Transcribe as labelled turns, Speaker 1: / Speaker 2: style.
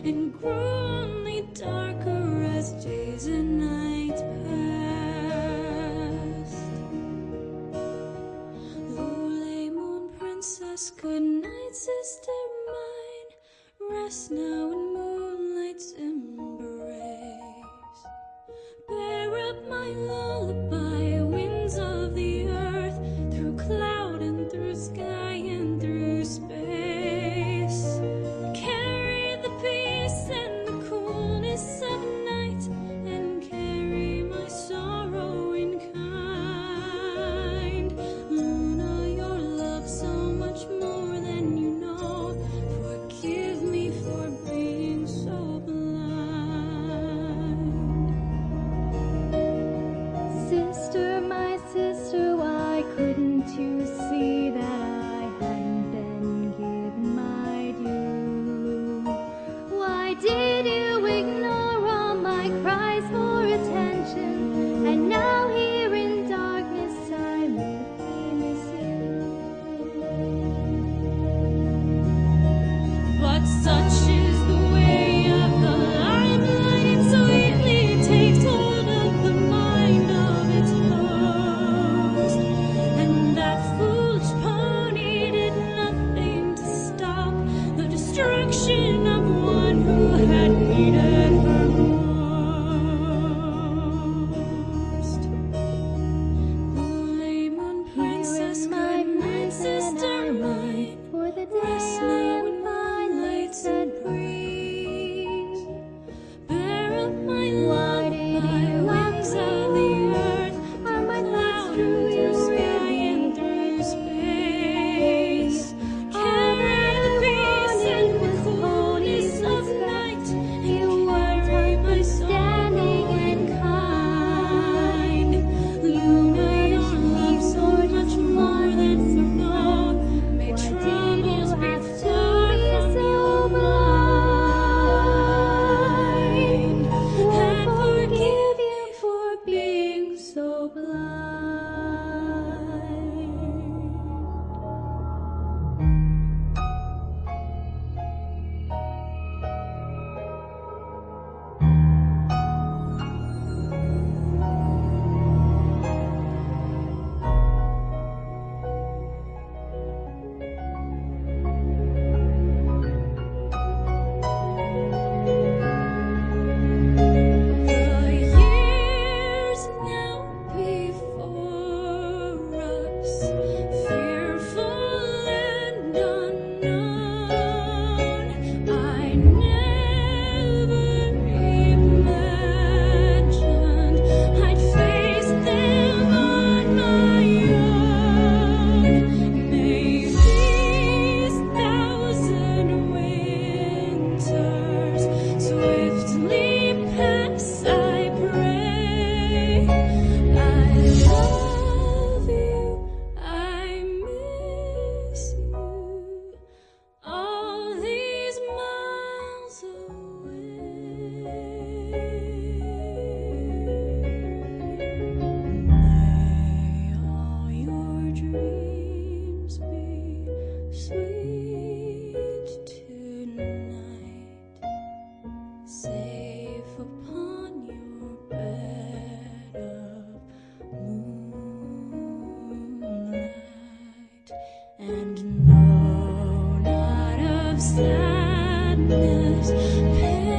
Speaker 1: and grew only darker as days and nights passed. Lule moon princess, good night, sister mine. Rest now in moonlight's embrace. Bear up my lullaby, winds of the earth, through cloud and through sky and through space. Carry the peace and the coolness of night, and carry my sorrow in kind. Luna, your love so much more than you know. Forgive me for being so blind.
Speaker 2: Sister, my sister, why couldn't you see that I hadn't been given my due? Why did you ignore all my cries for attention? And now here in darkness I really miss you.
Speaker 1: But such is the way of the limelight, it sweetly takes hold of the mind of its host. And that foolish pony did nothing to stop the destruction of one who had needed her most. Lule moon princess, good night, sister mine.
Speaker 2: For the
Speaker 1: Rest
Speaker 2: day
Speaker 1: now in moonlight's embrace. Bear up my lullaby, winds of the earth,
Speaker 2: are my thoughts
Speaker 1: cloud
Speaker 2: through
Speaker 1: and
Speaker 2: your
Speaker 1: through sky and through space. Carry the peace and the coolness of night, and carry my sorrow in kind. Luna, your love so much more than you know. May troubles be far from your mind, and forgive you for being so blind. The years now before us, fearful and unknown, I never imagined I'd face them on my own. May these thousand winters swiftly pass, I pray. I love you, I miss you, all these miles away. May all your dreams be sweet tonight, safe upon your bed of moonlight, and know not of sadness,